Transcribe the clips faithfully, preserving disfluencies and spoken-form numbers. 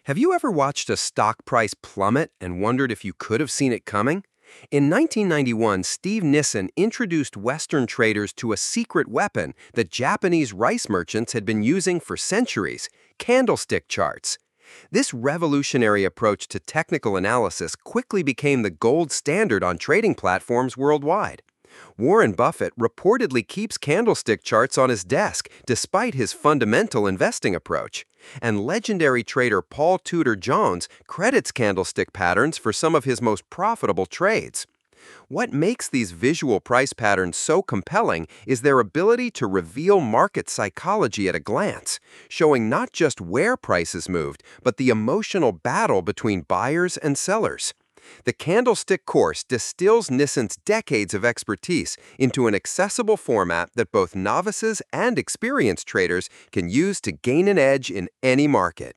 Have you ever watched a stock price plummet and wondered if you could have seen it coming? In nineteen ninety-one, Steve Nissen introduced Western traders to a secret weapon that Japanese rice merchants had been using for centuries: candlestick charts. This revolutionary approach to technical analysis quickly became the gold standard on trading platforms worldwide. Warren Buffett reportedly keeps candlestick charts on his desk despite his fundamental investing approach. And legendary trader Paul Tudor Jones credits candlestick patterns for some of his most profitable trades. What makes these visual price patterns so compelling is their ability to reveal market psychology at a glance, showing not just where prices moved, but the emotional battle between buyers and sellers. The Candlestick Course distills Nissen's decades of expertise into an accessible format that both novices and experienced traders can use to gain an edge in any market.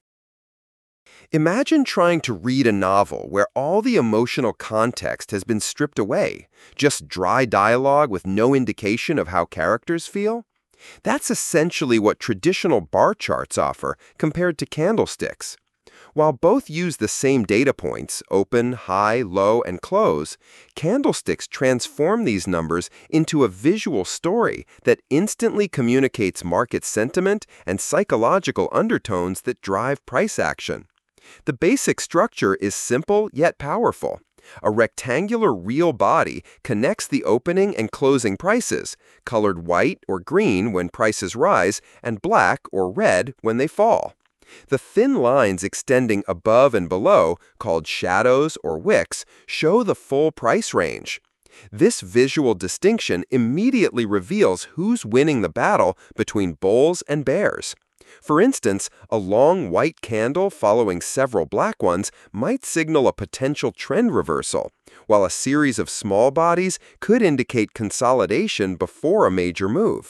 Imagine trying to read a novel where all the emotional context has been stripped away, just dry dialogue with no indication of how characters feel. That's essentially what traditional bar charts offer compared to candlesticks. While both use the same data points, open, high, low, and close, candlesticks transform these numbers into a visual story that instantly communicates market sentiment and psychological undertones that drive price action. The basic structure is simple yet powerful. A rectangular real body connects the opening and closing prices, colored white or green when prices rise and black or red when they fall. The thin lines extending above and below, called shadows or wicks, show the full price range. This visual distinction immediately reveals who's winning the battle between bulls and bears. For instance, a long white candle following several black ones might signal a potential trend reversal, while a series of small bodies could indicate consolidation before a major move.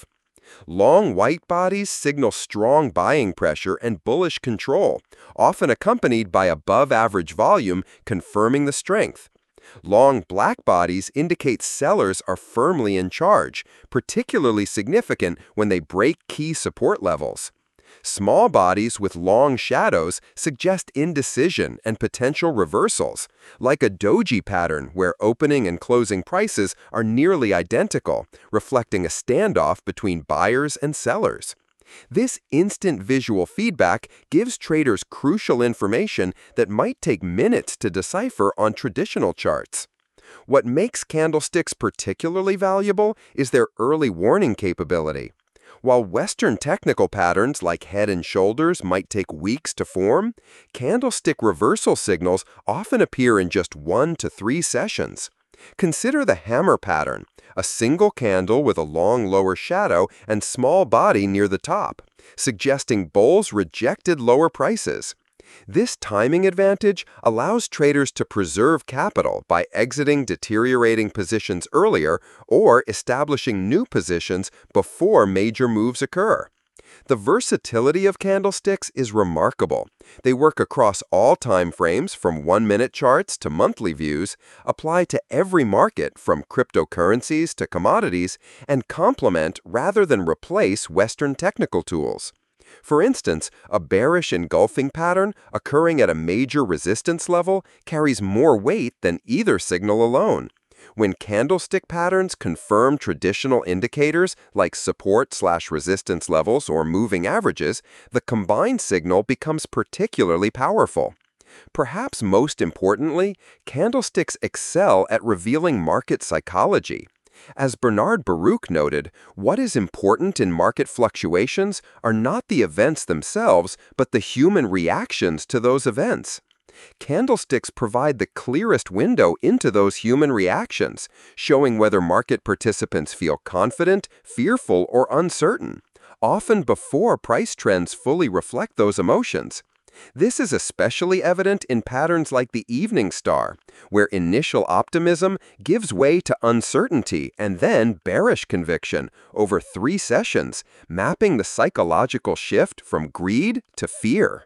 Long white bodies signal strong buying pressure and bullish control, often accompanied by above-average volume confirming the strength. Long black bodies indicate sellers are firmly in charge, particularly significant when they break key support levels. Small bodies with long shadows suggest indecision and potential reversals, like a doji pattern where opening and closing prices are nearly identical, reflecting a standoff between buyers and sellers. This instant visual feedback gives traders crucial information that might take minutes to decipher on traditional charts. What makes candlesticks particularly valuable is their early warning capability. While Western technical patterns like head and shoulders might take weeks to form, candlestick reversal signals often appear in just one to three sessions. Consider the hammer pattern, a single candle with a long lower shadow and small body near the top, suggesting bulls rejected lower prices. This timing advantage allows traders to preserve capital by exiting deteriorating positions earlier or establishing new positions before major moves occur. The versatility of candlesticks is remarkable. They work across all time frames from one-minute charts to monthly views, apply to every market from cryptocurrencies to commodities, and complement rather than replace Western technical tools. For instance, a bearish engulfing pattern occurring at a major resistance level carries more weight than either signal alone. When candlestick patterns confirm traditional indicators like support/resistance levels or moving averages, the combined signal becomes particularly powerful. Perhaps most importantly, candlesticks excel at revealing market psychology. As Bernard Baruch noted, what is important in market fluctuations are not the events themselves, but the human reactions to those events. Candlesticks provide the clearest window into those human reactions, showing whether market participants feel confident, fearful, or uncertain, often before price trends fully reflect those emotions. This is especially evident in patterns like the evening star, where initial optimism gives way to uncertainty and then bearish conviction over three sessions, mapping the psychological shift from greed to fear.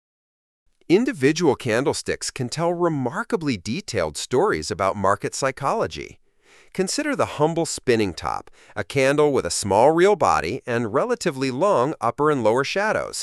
Individual candlesticks can tell remarkably detailed stories about market psychology. Consider the humble spinning top, a candle with a small real body and relatively long upper and lower shadows.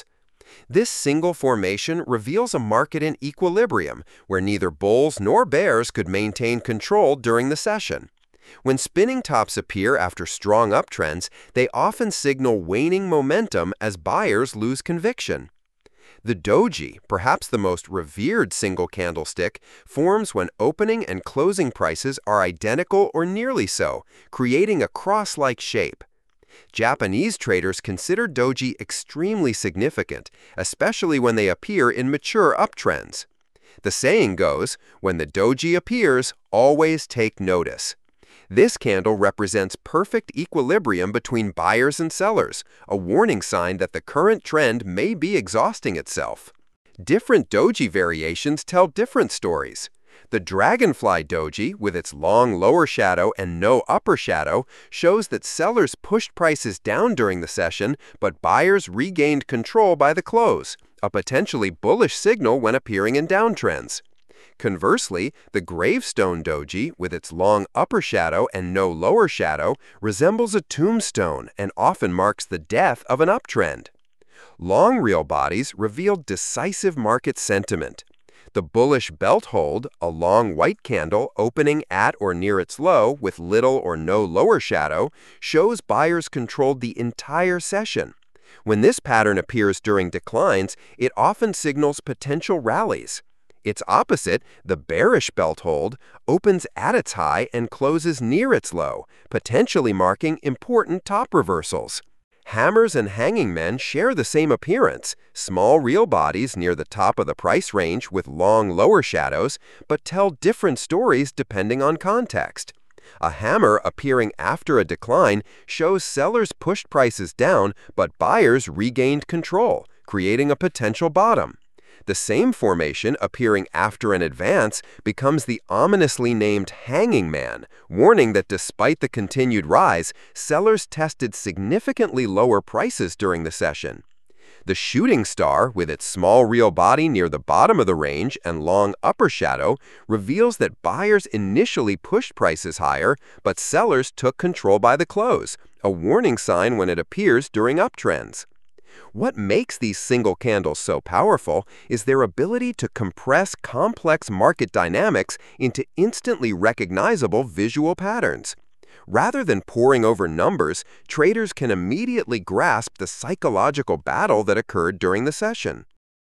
This single formation reveals a market in equilibrium where neither bulls nor bears could maintain control during the session. When spinning tops appear after strong uptrends, they often signal waning momentum as buyers lose conviction. The doji, perhaps the most revered single candlestick, forms when opening and closing prices are identical or nearly so, creating a cross-like shape. Japanese traders consider doji extremely significant, especially when they appear in mature uptrends. The saying goes, when the doji appears, always take notice. This candle represents perfect equilibrium between buyers and sellers, a warning sign that the current trend may be exhausting itself. Different doji variations tell different stories. The Dragonfly Doji, with its long lower shadow and no upper shadow, shows that sellers pushed prices down during the session, but buyers regained control by the close, a potentially bullish signal when appearing in downtrends. Conversely, the Gravestone Doji, with its long upper shadow and no lower shadow, resembles a tombstone and often marks the death of an uptrend. Long real bodies reveal decisive market sentiment. The bullish belt hold, a long white candle opening at or near its low with little or no lower shadow, shows buyers controlled the entire session. When this pattern appears during declines, it often signals potential rallies. Its opposite, the bearish belt hold, opens at its high and closes near its low, potentially marking important top reversals. Hammers and hanging men share the same appearance, small real bodies near the top of the price range with long lower shadows, but tell different stories depending on context. A hammer appearing after a decline shows sellers pushed prices down, but buyers regained control, creating a potential bottom. The same formation appearing after an advance becomes the ominously named Hanging Man, warning that despite the continued rise, sellers tested significantly lower prices during the session. The Shooting Star, with its small real body near the bottom of the range and long upper shadow, reveals that buyers initially pushed prices higher, but sellers took control by the close, a warning sign when it appears during uptrends. What makes these single candles so powerful is their ability to compress complex market dynamics into instantly recognizable visual patterns. Rather than poring over numbers, traders can immediately grasp the psychological battle that occurred during the session.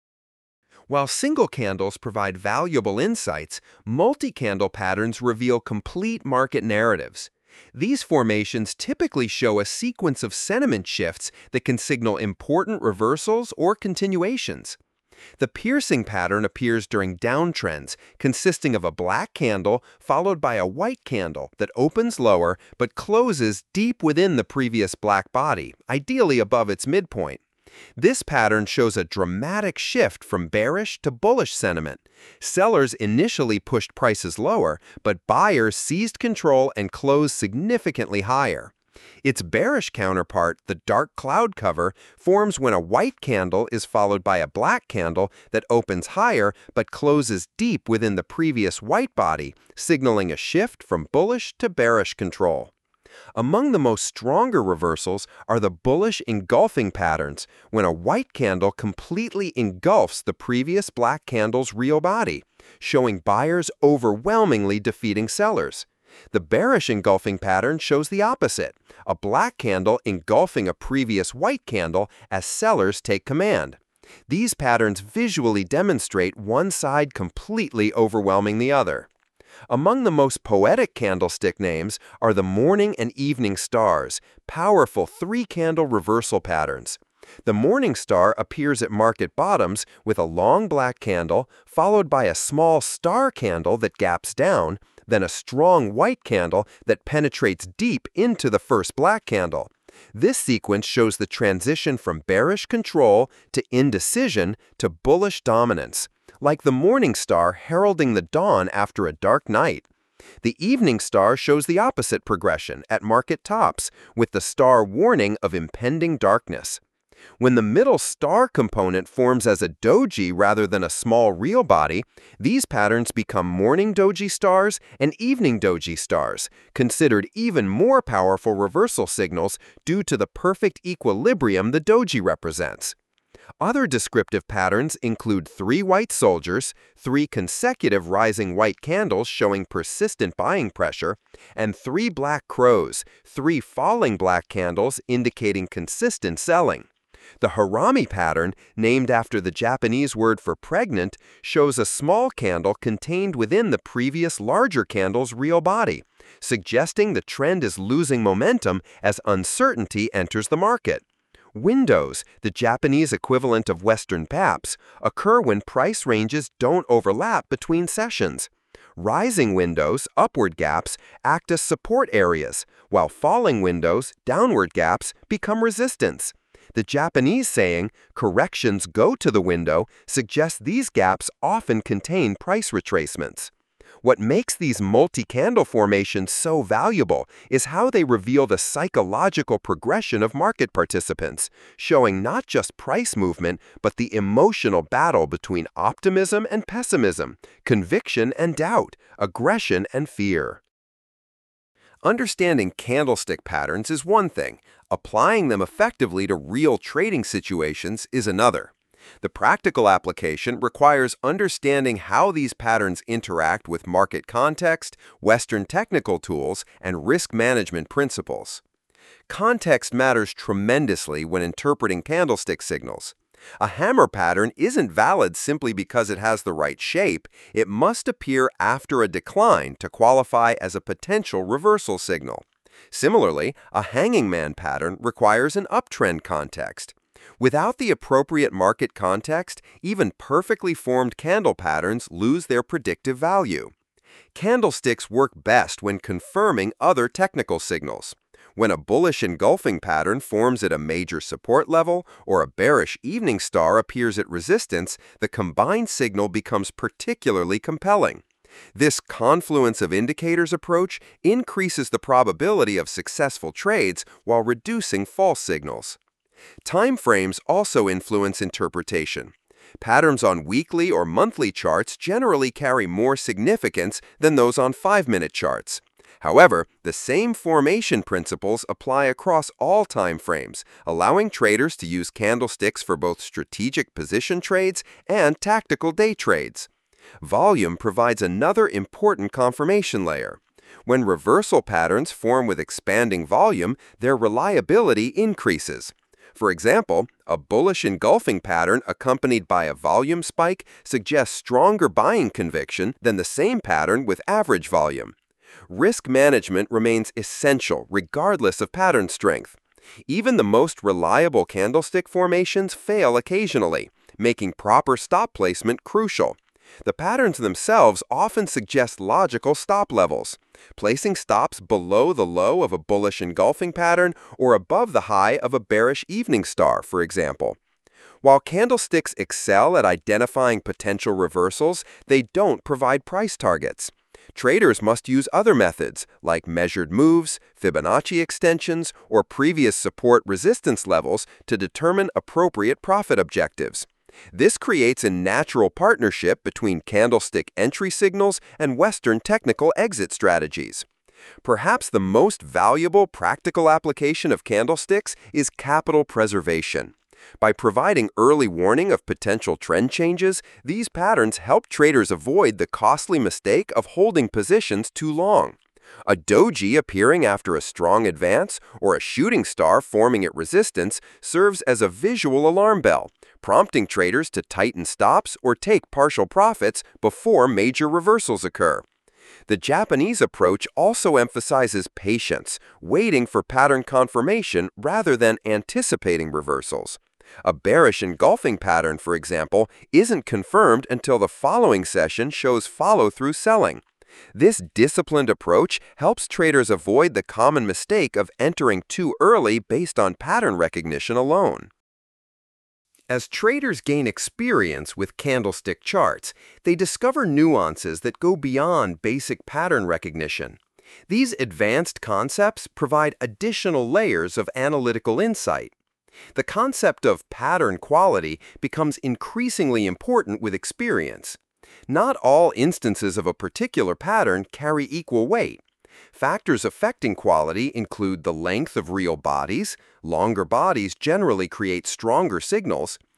While single candles provide valuable insights, multi-candle patterns reveal complete market narratives. These formations typically show a sequence of sentiment shifts that can signal important reversals or continuations. The piercing pattern appears during downtrends, consisting of a black candle followed by a white candle that opens lower but closes deep within the previous black body, ideally above its midpoint. This pattern shows a dramatic shift from bearish to bullish sentiment. Sellers initially pushed prices lower, but buyers seized control and closed significantly higher. Its bearish counterpart, the dark cloud cover, forms when a white candle is followed by a black candle that opens higher but closes deep within the previous white body, signaling a shift from bullish to bearish control. Among the most stronger reversals are the bullish engulfing patterns, when a white candle completely engulfs the previous black candle's real body, showing buyers overwhelmingly defeating sellers. The bearish engulfing pattern shows the opposite, a black candle engulfing a previous white candle as sellers take command. These patterns visually demonstrate one side completely overwhelming the other. Among the most poetic candlestick names are the morning and evening stars, powerful three-candle reversal patterns. The morning star appears at market bottoms with a long black candle, followed by a small star candle that gaps down, then a strong white candle that penetrates deep into the first black candle. This sequence shows the transition from bearish control to indecision to bullish dominance, like the morning star heralding the dawn after a dark night. The evening star shows the opposite progression at market tops, with the star warning of impending darkness. When the middle star component forms as a doji rather than a small real body, these patterns become morning doji stars and evening doji stars, considered even more powerful reversal signals due to the perfect equilibrium the doji represents. Other descriptive patterns include three white soldiers, three consecutive rising white candles showing persistent buying pressure, and three black crows, three falling black candles indicating consistent selling. The Harami pattern, named after the Japanese word for pregnant, shows a small candle contained within the previous larger candle's real body, suggesting the trend is losing momentum as uncertainty enters the market. Windows, the Japanese equivalent of Western paps, occur when price ranges don't overlap between sessions. Rising windows, upward gaps, act as support areas, while falling windows, downward gaps, become resistance. The Japanese saying, "corrections go to the window," suggests these gaps often contain price retracements. What makes these multi-candle formations so valuable is how they reveal the psychological progression of market participants, showing not just price movement, but the emotional battle between optimism and pessimism, conviction and doubt, aggression and fear. Understanding candlestick patterns is one thing. Applying them effectively to real trading situations is another. The practical application requires understanding how these patterns interact with market context, Western technical tools, and risk management principles. Context matters tremendously when interpreting candlestick signals. A hammer pattern isn't valid simply because it has the right shape. It must appear after a decline to qualify as a potential reversal signal. Similarly, a hanging man pattern requires an uptrend context. Without the appropriate market context, even perfectly formed candle patterns lose their predictive value. Candlesticks work best when confirming other technical signals. When a bullish engulfing pattern forms at a major support level or a bearish evening star appears at resistance, the combined signal becomes particularly compelling. This confluence of indicators approach increases the probability of successful trades while reducing false signals. Time frames also influence interpretation. Patterns on weekly or monthly charts generally carry more significance than those on five-minute charts. However, the same formation principles apply across all time frames, allowing traders to use candlesticks for both strategic position trades and tactical day trades. Volume provides another important confirmation layer. When reversal patterns form with expanding volume, their reliability increases. For example, a bullish engulfing pattern accompanied by a volume spike suggests stronger buying conviction than the same pattern with average volume. Risk management remains essential regardless of pattern strength. Even the most reliable candlestick formations fail occasionally, making proper stop placement crucial. The patterns themselves often suggest logical stop levels. Placing stops below the low of a bullish engulfing pattern or above the high of a bearish evening star, for example. While candlesticks excel at identifying potential reversals, they don't provide price targets. Traders must use other methods, like measured moves, Fibonacci extensions, or previous support-resistance levels to determine appropriate profit objectives. This creates a natural partnership between candlestick entry signals and Western technical exit strategies. Perhaps the most valuable practical application of candlesticks is capital preservation. By providing early warning of potential trend changes, these patterns help traders avoid the costly mistake of holding positions too long. A doji appearing after a strong advance or a shooting star forming at resistance serves as a visual alarm bell, prompting traders to tighten stops or take partial profits before major reversals occur. The Japanese approach also emphasizes patience, waiting for pattern confirmation rather than anticipating reversals. A bearish engulfing pattern, for example, isn't confirmed until the following session shows follow-through selling. This disciplined approach helps traders avoid the common mistake of entering too early based on pattern recognition alone. As traders gain experience with candlestick charts, they discover nuances that go beyond basic pattern recognition. These advanced concepts provide additional layers of analytical insight. The concept of pattern quality becomes increasingly important with experience. Not all instances of a particular pattern carry equal weight. Factors affecting quality include the length of real bodies. Longer bodies generally create stronger signals.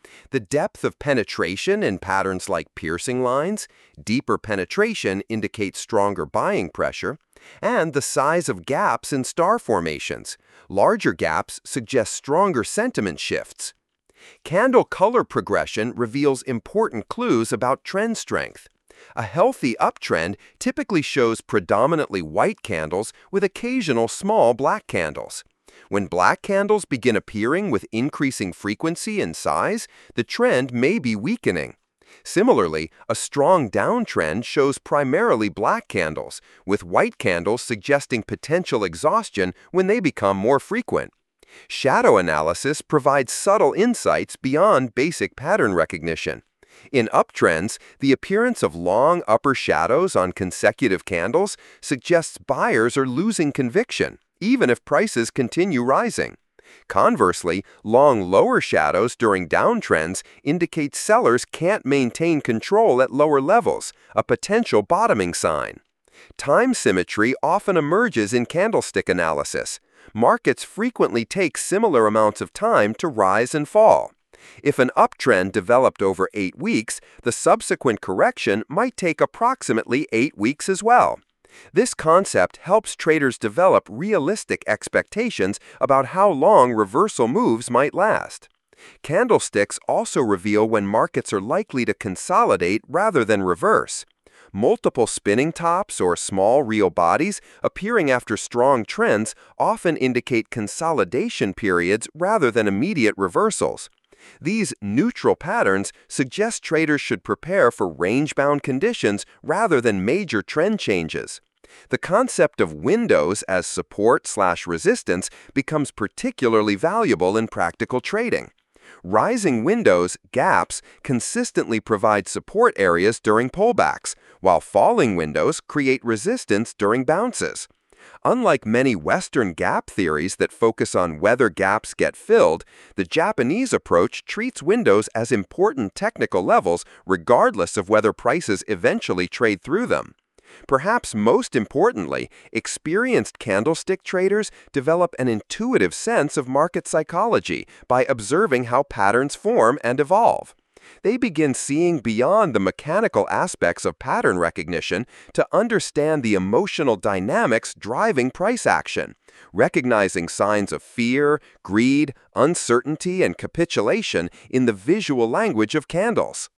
The depth of penetration in patterns like piercing lines, deeper penetration indicates stronger buying pressure, and the size of gaps in star formations. Larger gaps suggest stronger sentiment shifts. Candle color progression reveals important clues about trend strength. A healthy uptrend typically shows predominantly white candles with occasional small black candles. When black candles begin appearing with increasing frequency and size, the trend may be weakening. Similarly, a strong downtrend shows primarily black candles, with white candles suggesting potential exhaustion when they become more frequent. Shadow analysis provides subtle insights beyond basic pattern recognition. In uptrends, the appearance of long upper shadows on consecutive candles suggests buyers are losing conviction, even if prices continue rising. Conversely, long lower shadows during downtrends indicate sellers can't maintain control at lower levels, a potential bottoming sign. Time symmetry often emerges in candlestick analysis. Markets frequently take similar amounts of time to rise and fall. If an uptrend developed over eight weeks, the subsequent correction might take approximately eight weeks as well. This concept helps traders develop realistic expectations about how long reversal moves might last. Candlesticks also reveal when markets are likely to consolidate rather than reverse. Multiple spinning tops or small real bodies appearing after strong trends often indicate consolidation periods rather than immediate reversals. These neutral patterns suggest traders should prepare for range-bound conditions rather than major trend changes. The concept of windows as support/resistance becomes particularly valuable in practical trading. Rising windows, gaps, consistently provide support areas during pullbacks, while falling windows create resistance during bounces. Unlike many Western gap theories that focus on whether gaps get filled, the Japanese approach treats windows as important technical levels regardless of whether prices eventually trade through them. Perhaps most importantly, experienced candlestick traders develop an intuitive sense of market psychology by observing how patterns form and evolve. They begin seeing beyond the mechanical aspects of pattern recognition to understand the emotional dynamics driving price action, recognizing signs of fear, greed, uncertainty, and capitulation in the visual language of candles.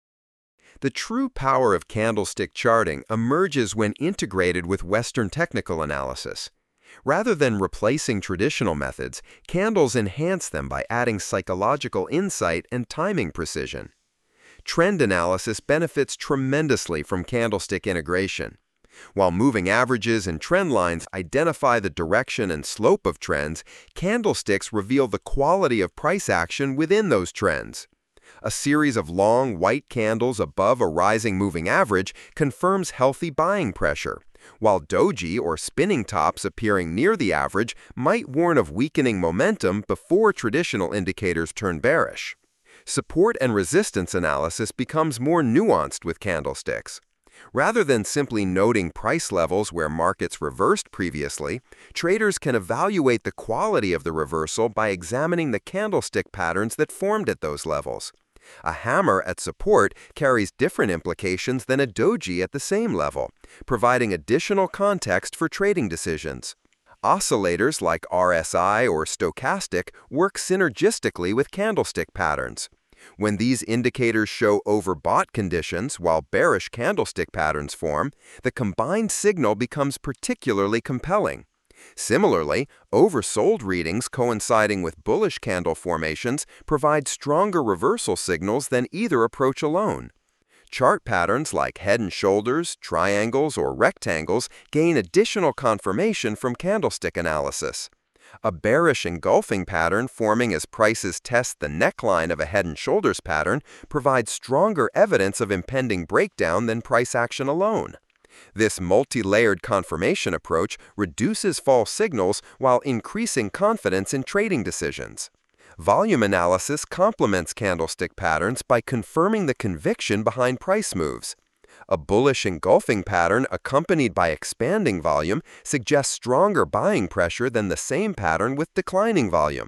The true power of candlestick charting emerges when integrated with Western technical analysis. Rather than replacing traditional methods, candles enhance them by adding psychological insight and timing precision. Trend analysis benefits tremendously from candlestick integration. While moving averages and trend lines identify the direction and slope of trends, candlesticks reveal the quality of price action within those trends. A series of long white candles above a rising moving average confirms healthy buying pressure, while doji or spinning tops appearing near the average might warn of weakening momentum before traditional indicators turn bearish. Support and resistance analysis becomes more nuanced with candlesticks. Rather than simply noting price levels where markets reversed previously, traders can evaluate the quality of the reversal by examining the candlestick patterns that formed at those levels. A hammer at support carries different implications than a doji at the same level, providing additional context for trading decisions. Oscillators like R S I or stochastic work synergistically with candlestick patterns. When these indicators show overbought conditions while bearish candlestick patterns form, the combined signal becomes particularly compelling. Similarly, oversold readings coinciding with bullish candle formations provide stronger reversal signals than either approach alone. Chart patterns like head and shoulders, triangles, or rectangles gain additional confirmation from candlestick analysis. A bearish engulfing pattern forming as prices test the neckline of a head and shoulders pattern provides stronger evidence of impending breakdown than price action alone. This multi-layered confirmation approach reduces false signals while increasing confidence in trading decisions. Volume analysis complements candlestick patterns by confirming the conviction behind price moves. A bullish engulfing pattern accompanied by expanding volume suggests stronger buying pressure than the same pattern with declining volume.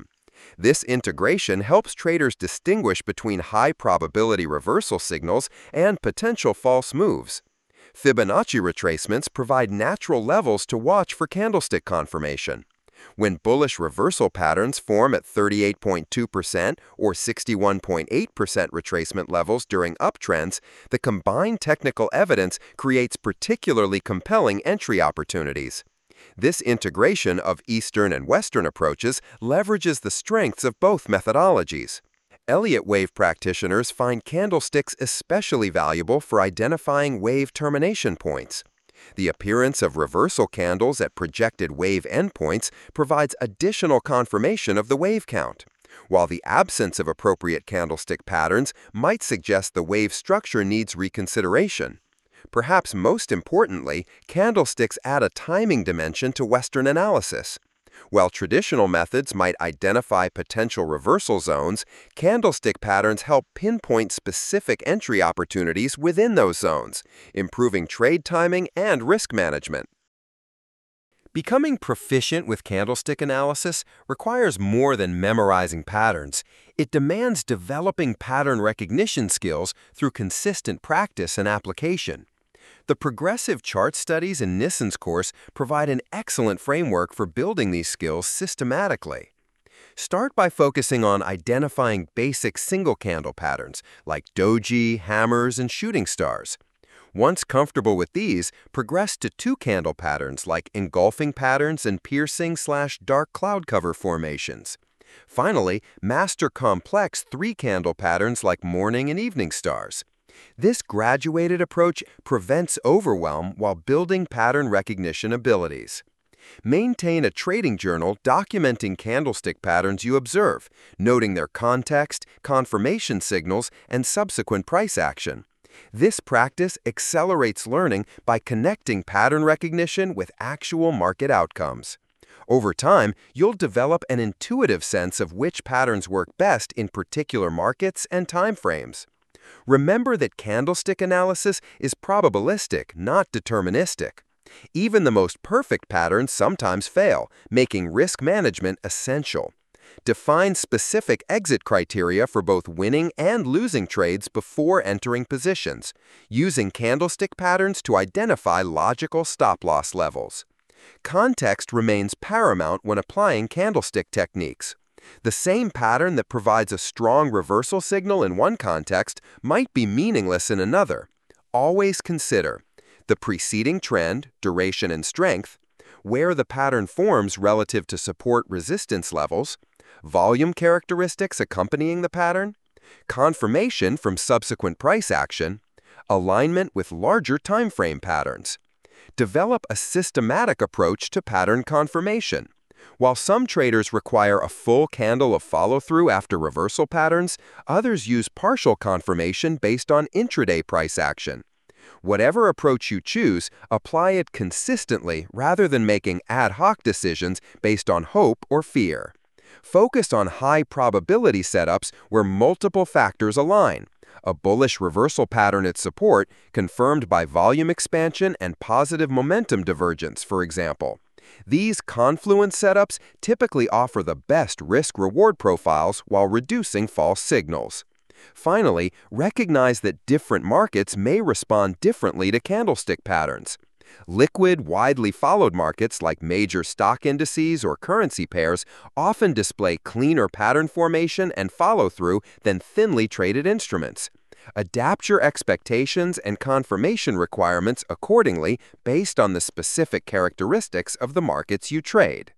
This integration helps traders distinguish between high-probability reversal signals and potential false moves. Fibonacci retracements provide natural levels to watch for candlestick confirmation. When bullish reversal patterns form at thirty-eight point two percent or sixty-one point eight percent retracement levels during uptrends, the combined technical evidence creates particularly compelling entry opportunities. This integration of Eastern and Western approaches leverages the strengths of both methodologies. Elliott wave practitioners find candlesticks especially valuable for identifying wave termination points. The appearance of reversal candles at projected wave endpoints provides additional confirmation of the wave count, while the absence of appropriate candlestick patterns might suggest the wave structure needs reconsideration. Perhaps most importantly, candlesticks add a timing dimension to Western analysis. While traditional methods might identify potential reversal zones, candlestick patterns help pinpoint specific entry opportunities within those zones, improving trade timing and risk management. Becoming proficient with candlestick analysis requires more than memorizing patterns. It demands developing pattern recognition skills through consistent practice and application. The progressive chart studies in Nissen's course provide an excellent framework for building these skills systematically. Start by focusing on identifying basic single candle patterns like doji, hammers, and shooting stars. Once comfortable with these, progress to two-candle patterns like engulfing patterns and piercing-slash-dark cloud cover formations. Finally, master complex three-candle patterns like morning and evening stars. This graduated approach prevents overwhelm while building pattern recognition abilities. Maintain a trading journal documenting candlestick patterns you observe, noting their context, confirmation signals, and subsequent price action. This practice accelerates learning by connecting pattern recognition with actual market outcomes. Over time, you'll develop an intuitive sense of which patterns work best in particular markets and timeframes. Remember that candlestick analysis is probabilistic, not deterministic. Even the most perfect patterns sometimes fail, making risk management essential. Define specific exit criteria for both winning and losing trades before entering positions, using candlestick patterns to identify logical stop-loss levels. Context remains paramount when applying candlestick techniques. The same pattern that provides a strong reversal signal in one context might be meaningless in another. Always consider the preceding trend, duration, and strength, where the pattern forms relative to support-resistance levels, volume characteristics accompanying the pattern, confirmation from subsequent price action, alignment with larger timeframe patterns. Develop a systematic approach to pattern confirmation. While some traders require a full candle of follow-through after reversal patterns, others use partial confirmation based on intraday price action. Whatever approach you choose, apply it consistently rather than making ad hoc decisions based on hope or fear. Focus on high-probability setups where multiple factors align. A bullish reversal pattern at support confirmed by volume expansion and positive momentum divergence, for example. These confluence setups typically offer the best risk-reward profiles while reducing false signals. Finally, recognize that different markets may respond differently to candlestick patterns. Liquid, widely followed markets like major stock indices or currency pairs often display cleaner pattern formation and follow-through than thinly traded instruments. Adapt your expectations and confirmation requirements accordingly based on the specific characteristics of the markets you trade.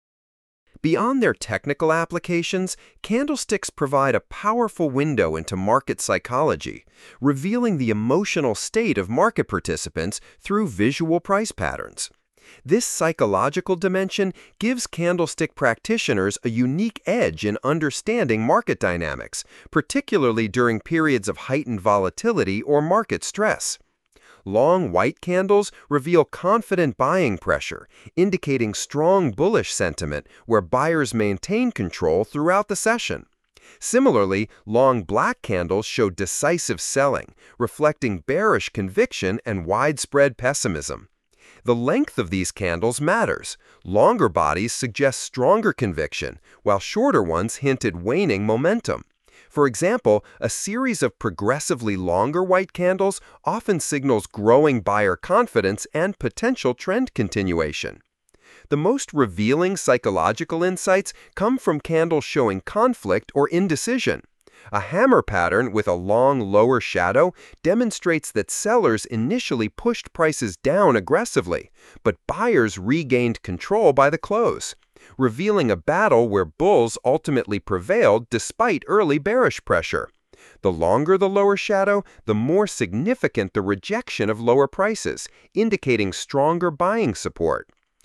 Beyond their technical applications, candlesticks provide a powerful window into market psychology, revealing the emotional state of market participants through visual price patterns. This psychological dimension gives candlestick practitioners a unique edge in understanding market dynamics, particularly during periods of heightened volatility or market stress. Long white candles reveal confident buying pressure, indicating strong bullish sentiment where buyers maintain control throughout the session. Similarly, long black candles show decisive selling, reflecting bearish conviction and widespread pessimism. The length of these candles matters. Longer bodies suggest stronger conviction, while shorter ones hinted waning momentum. For example, a series of progressively longer white candles often signals growing buyer confidence and potential trend continuation. The most revealing psychological insights come from candles showing conflict or indecision. A hammer pattern with a long lower shadow demonstrates that sellers initially pushed prices down aggressively, but buyers regained control by the close, revealing a battle where bulls ultimately prevailed despite early bearish pressure. The longer the lower shadow, the more significant the rejection of lower prices, indicating stronger buying support.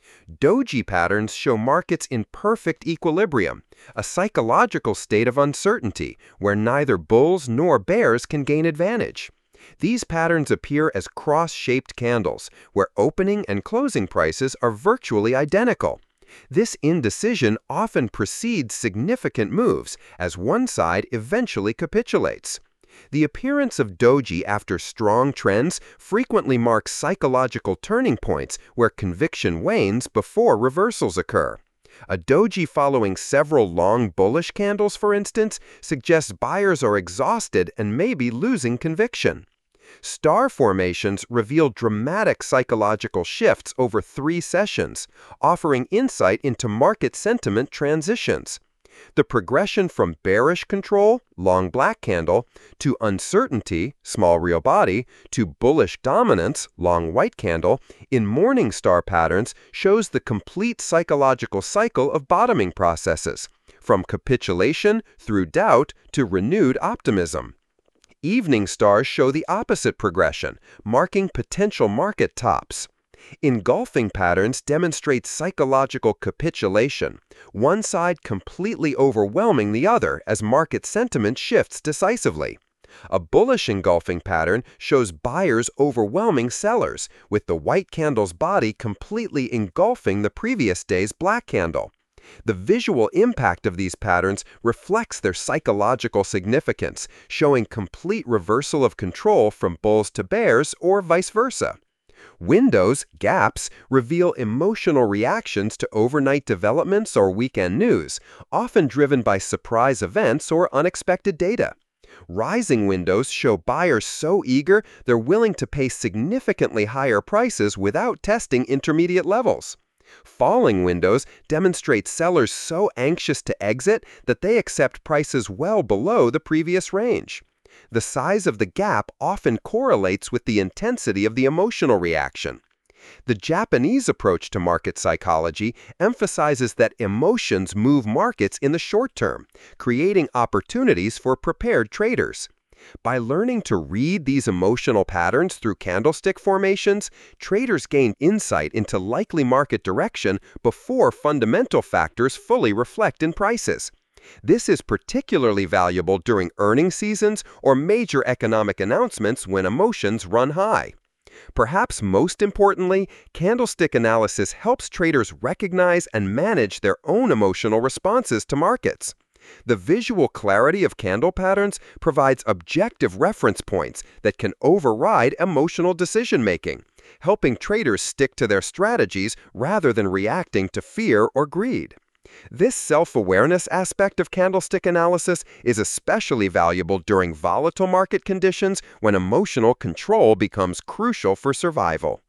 Doji patterns show markets in perfect equilibrium, a psychological state of uncertainty where neither bulls nor bears can gain advantage. These patterns appear as cross-shaped candles, where opening and closing prices are virtually identical. This indecision often precedes significant moves, as one side eventually capitulates. The appearance of doji after strong trends frequently marks psychological turning points where conviction wanes before reversals occur. A doji following several long bullish candles, for instance, suggests buyers are exhausted and may be losing conviction. Star formations reveal dramatic psychological shifts over three sessions, offering insight into market sentiment transitions. The progression from bearish control, long black candle, to uncertainty, small real body, to bullish dominance, long white candle, in morning star patterns shows the complete psychological cycle of bottoming processes, from capitulation through doubt to renewed optimism. Evening stars show the opposite progression, marking potential market tops. Engulfing patterns demonstrate psychological capitulation, one side completely overwhelming the other as market sentiment shifts decisively. A bullish engulfing pattern shows buyers overwhelming sellers, with the white candle's body completely engulfing the previous day's black candle. The visual impact of these patterns reflects their psychological significance, showing complete reversal of control from bulls to bears or vice versa. Windows, gaps, reveal emotional reactions to overnight developments or weekend news, often driven by surprise events or unexpected data. Rising windows show buyers so eager they're willing to pay significantly higher prices without testing intermediate levels. Falling windows demonstrate sellers so anxious to exit that they accept prices well below the previous range. The size of the gap often correlates with the intensity of the emotional reaction. The Japanese approach to market psychology emphasizes that emotions move markets in the short term, creating opportunities for prepared traders. By learning to read these emotional patterns through candlestick formations, traders gain insight into likely market direction before fundamental factors fully reflect in prices. This is particularly valuable during earnings seasons or major economic announcements when emotions run high. Perhaps most importantly, candlestick analysis helps traders recognize and manage their own emotional responses to markets. The visual clarity of candle patterns provides objective reference points that can override emotional decision-making, helping traders stick to their strategies rather than reacting to fear or greed. This self-awareness aspect of candlestick analysis is especially valuable during volatile market conditions when emotional control becomes crucial for survival.